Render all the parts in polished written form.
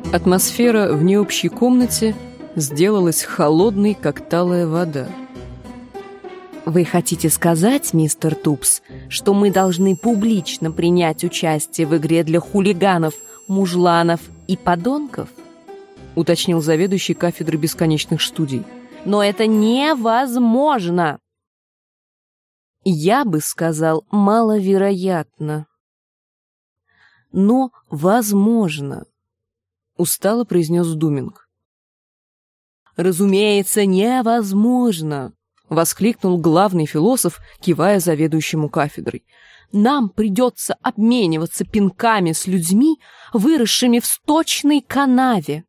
Атмосфера в необщей комнате сделалась холодной, как талая вода. Вы хотите сказать, мистер Тупс, что мы должны публично принять участие в игре для хулиганов, мужланов и подонков? Уточнил заведующий кафедрой бесконечных студий. Но это невозможно! Я бы сказал, маловероятно. Но возможно, устало произнес Думинг. Разумеется, невозможно, воскликнул главный философ, кивая заведующему кафедрой. Нам придется обмениваться пинками с людьми, выросшими в сточной канаве.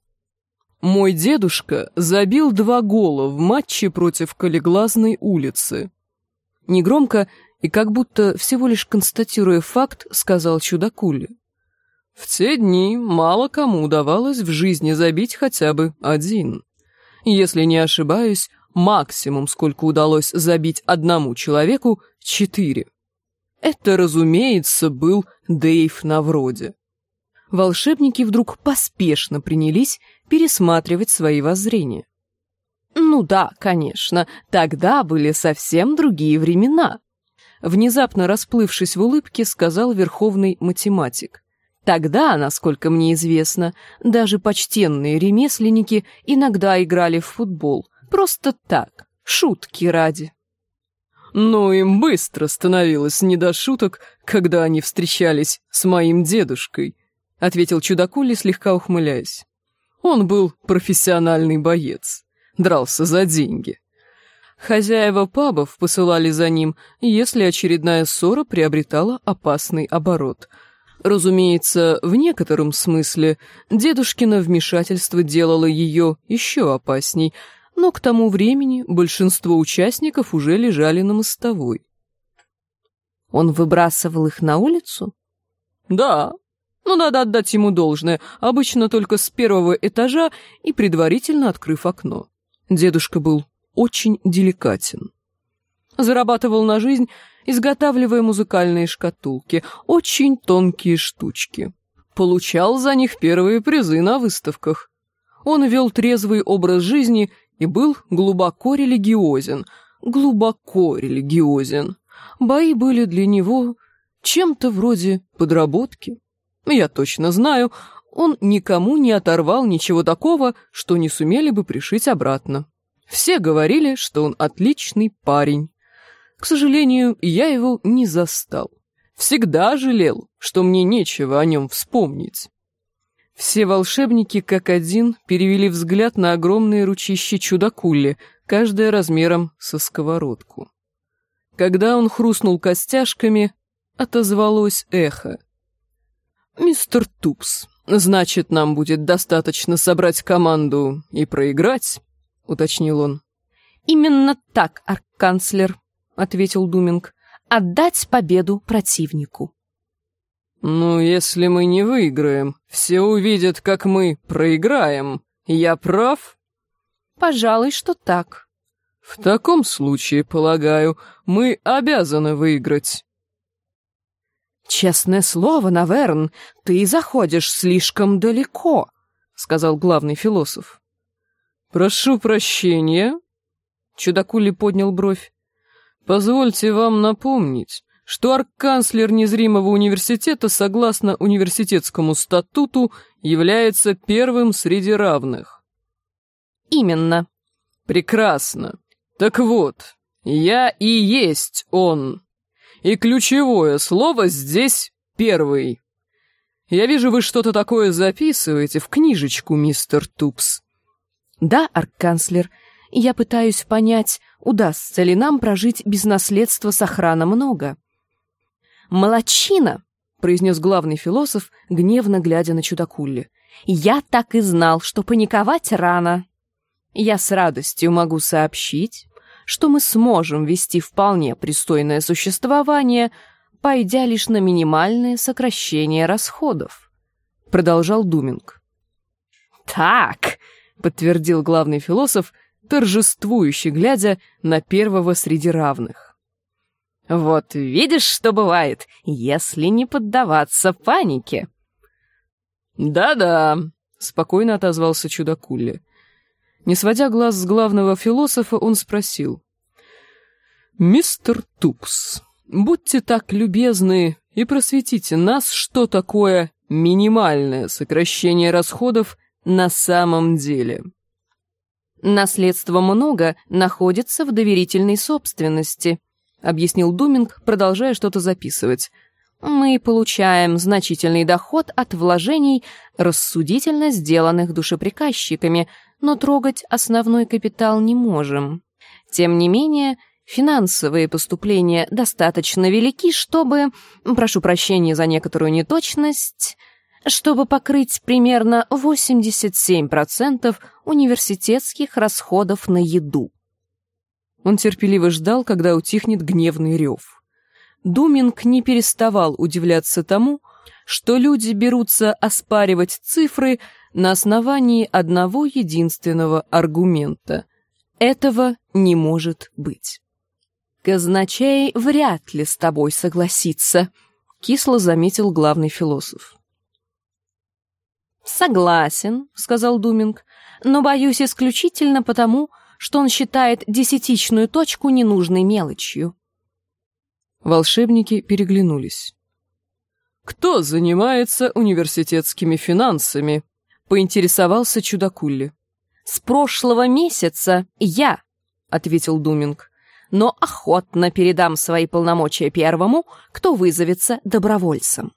Мой дедушка забил 2 гола в матче против Калеглазной улицы. Негромко и как будто всего лишь констатируя факт, сказал чудакули. В те дни мало кому удавалось в жизни забить хотя бы 1. Если не ошибаюсь, максимум, сколько удалось забить одному человеку, 4. Это, разумеется, был Дэйв Навроди. Волшебники вдруг поспешно принялись пересматривать свои воззрения. Ну да, конечно, тогда были совсем другие времена. Внезапно расплывшись в улыбке, сказал верховный математик. Тогда, насколько мне известно, даже почтенные ремесленники иногда играли в футбол. Просто так, шутки ради. Но им быстро становилось не до шуток, когда они встречались с моим дедушкой, ответил чудакули, слегка ухмыляясь. Он был профессиональный боец, дрался за деньги. Хозяева пабов посылали за ним, если очередная ссора приобретала опасный оборот. Разумеется, в некотором смысле дедушкино вмешательство делало ее еще опасней, но к тому времени большинство участников уже лежали на мостовой. Он выбрасывал их на улицу? Да, но надо отдать ему должное, обычно только с 1-го этажа и предварительно открыв окно. Дедушка был очень деликатен. Зарабатывал на жизнь, изготавливая музыкальные шкатулки, очень тонкие штучки. Получал за них первые призы на выставках. Он вел трезвый образ жизни и был глубоко религиозен. Бои были для него чем-то вроде подработки. Я точно знаю, он никому не оторвал ничего такого, что не сумели бы пришить обратно. Все говорили, что он отличный парень. К сожалению, я его не застал. Всегда жалел, что мне нечего о нем вспомнить. Все волшебники как один перевели взгляд на огромные ручища чудакули, каждое размером со сковородку. Когда он хрустнул костяшками, отозвалось эхо. «Мистер Тупс, значит, нам будет достаточно собрать команду и проиграть?» — уточнил он. «Именно так, арканцлер», — ответил Думинг. «Отдать победу противнику». «Ну, если мы не выиграем, все увидят, как мы проиграем. Я прав?» «Пожалуй, что так». «В таком случае, полагаю, мы обязаны выиграть». «Честное слово, Наверн, ты заходишь слишком далеко», — сказал главный философ. «Прошу прощения», — чудакули поднял бровь. «Позвольте вам напомнить, что арканцлер незримого университета, согласно университетскому статуту, является первым среди равных». «Именно». «Прекрасно. Так вот, я и есть он. И ключевое слово здесь первый. Я вижу, вы что-то такое записываете в книжечку, мистер Тупс». «Да, арканцлер, я пытаюсь понять, удастся ли нам прожить без наследства Сохрана много». «Молодчина!» — произнес главный философ, гневно глядя на чудакули. «Я так и знал, что паниковать рано. Я с радостью могу сообщить, что мы сможем вести вполне пристойное существование, пойдя лишь на минимальное сокращение расходов», — продолжал Думинг. «Так», — подтвердил главный философ, торжествующе глядя на первого среди равных. «Вот видишь, что бывает, если не поддаваться панике». «Да-да», — спокойно отозвался чудакуля. Не сводя глаз с главного философа, он спросил. «Мистер Тупс, будьте так любезны и просветите нас, что такое минимальное сокращение расходов на самом деле». «Наследства много находится в доверительной собственности», — объяснил Думинг, продолжая что-то записывать. «Мы получаем значительный доход от вложений, рассудительно сделанных душеприказчиками, но трогать основной капитал не можем. Тем не менее, финансовые поступления достаточно велики, чтобы, прошу прощения за некоторую неточность, чтобы покрыть примерно 87% университетских расходов на еду». Он терпеливо ждал, когда утихнет гневный рев. Думинг не переставал удивляться тому, что люди берутся оспаривать цифры на основании одного единственного аргумента. Этого не может быть. «Казначей вряд ли с тобой согласится», — кисло заметил главный философ. «Согласен», — сказал Думинг, «но, боюсь, исключительно потому, что он считает десятичную точку ненужной мелочью». Волшебники переглянулись. «Кто занимается университетскими финансами?» — поинтересовался чудакули. «С прошлого месяца я», — ответил Думинг, «но охотно передам свои полномочия первому, кто вызовется добровольцем».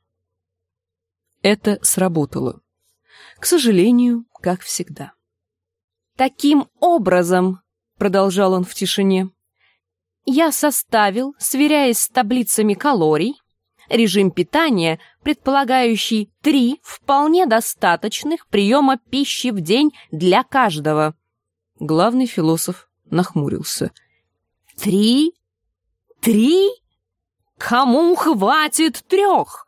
Это сработало. К сожалению, как всегда. «Таким образом», — продолжал он в тишине, «я составил, сверяясь с таблицами калорий, режим питания, предполагающий 3 вполне достаточных приема пищи в день для каждого». Главный философ нахмурился. 3? 3? Кому хватит 3?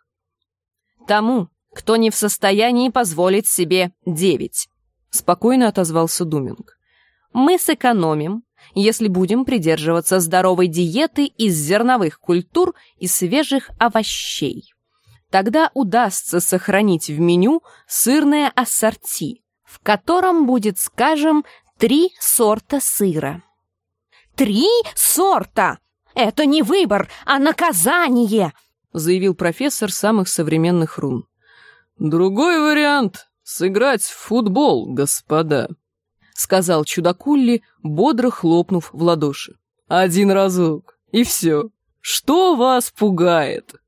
Тому, кто не в состоянии позволить себе 9. Спокойно отозвался Думинг. Мы сэкономим, если будем придерживаться здоровой диеты из зерновых культур и свежих овощей. Тогда удастся сохранить в меню сырное ассорти, в котором будет, скажем, 3 сорта сыра. 3 сорта! Это не выбор, а наказание! Заявил профессор самых современных рун. «Другой вариант — сыграть в футбол, господа», — сказал чудакулли, бодро хлопнув в ладоши. «Один разок, и все. Что вас пугает?»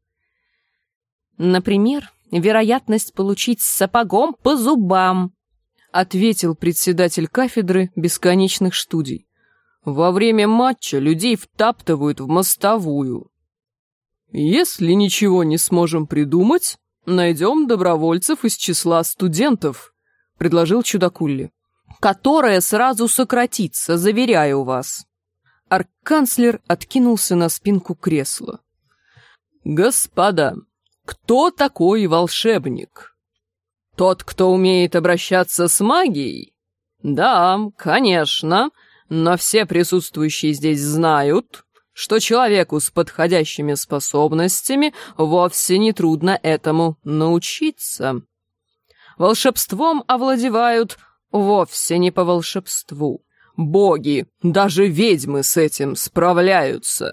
«Например, вероятность получить сапогом по зубам», — ответил председатель кафедры бесконечных студий. «Во время матча людей втаптывают в мостовую. Если ничего не сможем придумать, найдем добровольцев из числа студентов», — предложил чудакулли. «Которое сразу сократится, заверяю вас». Арканцлер откинулся на спинку кресла. «Господа, кто такой волшебник? Тот, кто умеет обращаться с магией? Да, конечно, но все присутствующие здесь знают, что человеку с подходящими способностями вовсе не трудно этому научиться. Волшебством овладевают вовсе не по волшебству. Боги, даже ведьмы с этим справляются.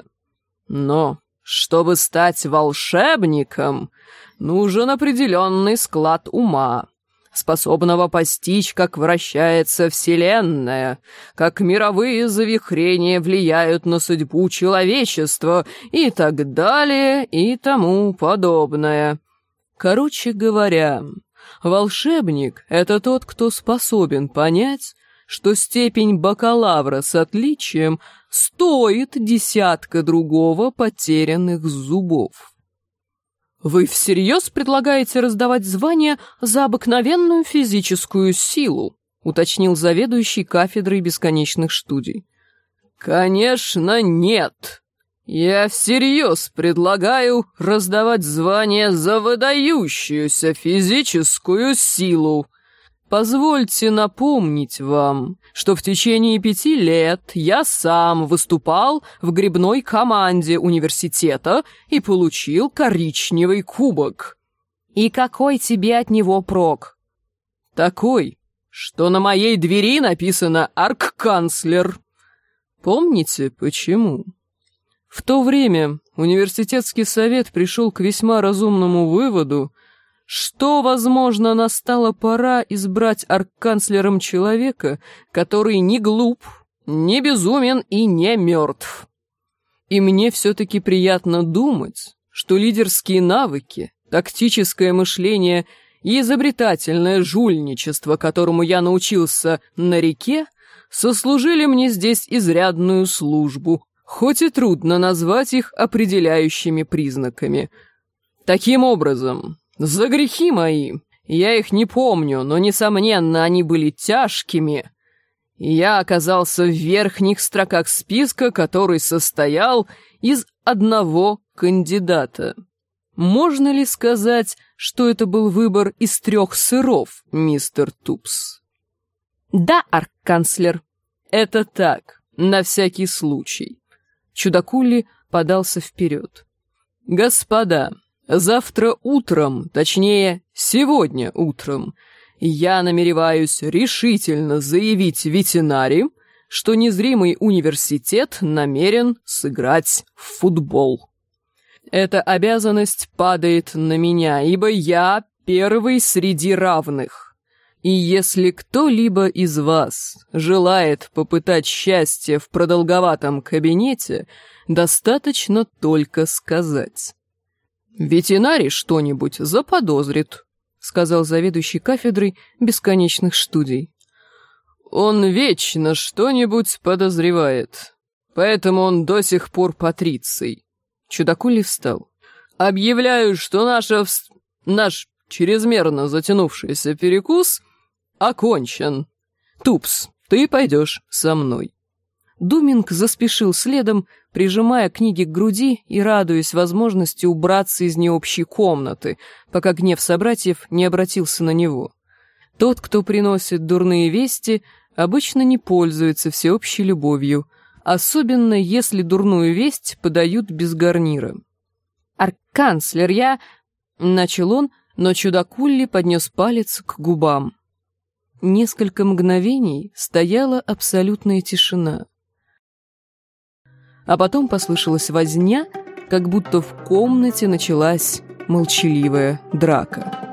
Но чтобы стать волшебником, нужен определенный склад ума, способного постичь, как вращается Вселенная, как мировые завихрения влияют на судьбу человечества и так далее и тому подобное. Короче говоря, волшебник — это тот, кто способен понять, что степень бакалавра с отличием стоит 10 другого потерянных зубов. Вы всерьез предлагаете раздавать звания за обыкновенную физическую силу? Уточнил заведующий кафедрой бесконечных студий. Конечно, нет. Я всерьез предлагаю раздавать звания за выдающуюся физическую силу. Позвольте напомнить вам, что в течение 5 лет я сам выступал в гребной команде университета и получил коричневый кубок. И какой тебе от него прок? Такой, что на моей двери написано «Аркканцлер». Помните, почему? В то время университетский совет пришел к весьма разумному выводу, что, возможно, настала пора избрать аркканцлером человека, который не глуп, не безумен и не мертв. И мне все-таки приятно думать, что лидерские навыки, тактическое мышление и изобретательное жульничество, которому я научился на реке, сослужили мне здесь изрядную службу, хоть и трудно назвать их определяющими признаками. Таким образом, за грехи мои, я их не помню, но, несомненно, они были тяжкими, и я оказался в верхних строках списка, который состоял из одного кандидата. Можно ли сказать, что это был выбор из 3 сыров, мистер Тупс? Да, аркканцлер. Это так, на всякий случай. Чудакулли подался вперед. Господа, завтра утром, точнее, сегодня утром, я намереваюсь решительно заявить ветеринаре, что незримый университет намерен сыграть в футбол. Эта обязанность падает на меня, ибо я первый среди равных. И если кто-либо из вас желает попытать счастье в продолговатом кабинете, достаточно только сказать. «Ветеринарий что-нибудь заподозрит», — сказал заведующий кафедрой бесконечных студий. «Он вечно что-нибудь подозревает, поэтому он до сих пор патриций». Чудакулли встал. «Объявляю, что наш чрезмерно затянувшийся перекус окончен. Тупс, ты пойдешь со мной». Думинг заспешил следом, прижимая книги к груди и радуясь возможности убраться из необщей комнаты, пока гнев собратьев не обратился на него. Тот, кто приносит дурные вести, обычно не пользуется всеобщей любовью, особенно если дурную весть подают без гарнира. «Аркканцлер, я...» — начал он, но Чудакулли поднес палец к губам. Несколько мгновений стояла абсолютная тишина. А потом послышалась возня, как будто в комнате началась молчаливая драка.